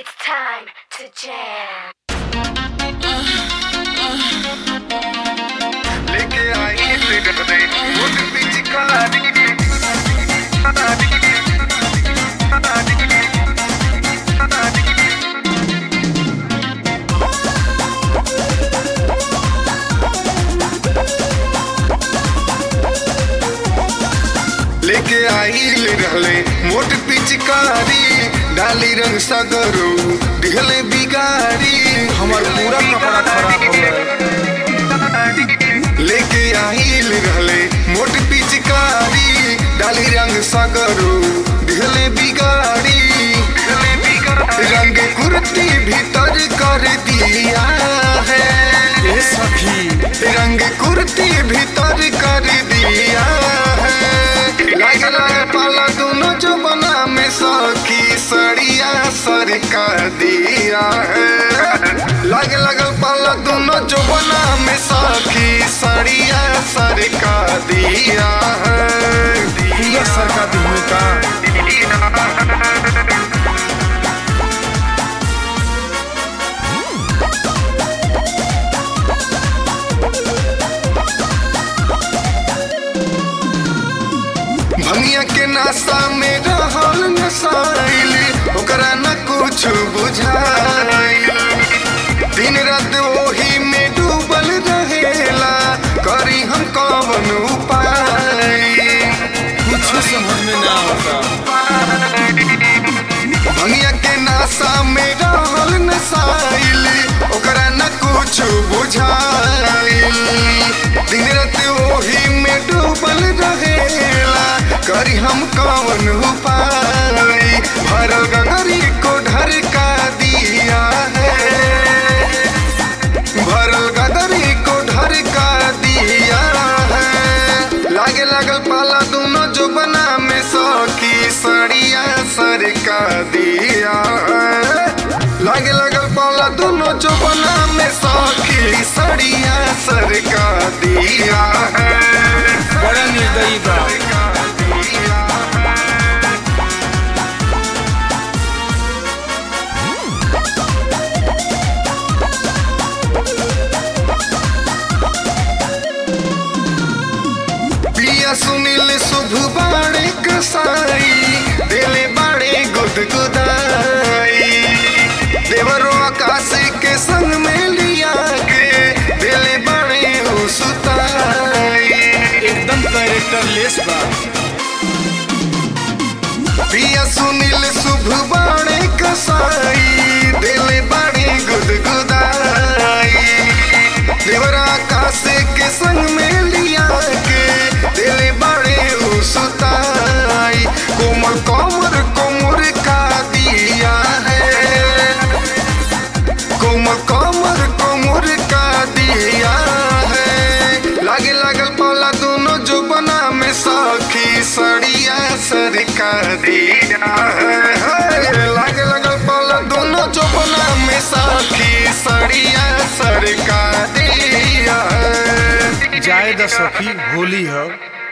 It's time to jam. लेके I figure दे वो बीच काला दिखे लेके आई रहले मोट पिचकारी डाली रंग सगरो दिहले बिगाड़ी हमार पूरा कपड़ा खराब हो गया। लेके आई रहले मोट पिचकारी डाली रंग सगरो दिहले बिगाड़ी रंग कुर्ती भीतर कर दिया है ए सखी रंग कुर्ती भीतर कर दिया है लग पाला दोनों जो बना में सखी सड़िया सर का दिया है लग पाला दोनों जो बना में सखी सड़िया सर का दिया है पूरा सर का दिल का भंगिया के नाश्ता में रहल नसाइल ओकरा न कुछ बुझाइल दिन रात वही में डूबल रहेला करी हम कवन उपाय कुछ समझ में ना आता। भंगिया के नाश्ता में रहल नसाइल ओकरा न कुछ बुझाइल दिन रात वही में डूबल रहेला करी हम कवन उपाय भरल गगरी को ढरका दिया है भरल गगरी को ढरका दिया है लागे लगल पाला दोनों जो बना में सखी सड़िया सर का दिया है लागे लगल पाला दोनों जो बना में सखी सड़िया सर का दिया है बड़ा निर्दयी बा। पिया सुनील शुभ बाड़े कसाई दिले बाड़े गुदगुदाई देवरो आकाश के संग में लिया के दिले बाड़े सुताई एकदम कैरेक्टर लेस बा। पिया सुनील शुभ बाड़े कसाई दिले बाड़े गुदगुदाई देवरा आकाश के संग में लिया के दिले बड़े सुताई कोमल कोमर कोमर का दिया है कोमल कोमर कोमर का दिया है लागे लगल पाला दोनों जो बना में सखी सड़िया सर का दिया है लागे लगल पाला दोनों जो बना में सखी सड़िया सर का दिया है जाए द सखी होली है।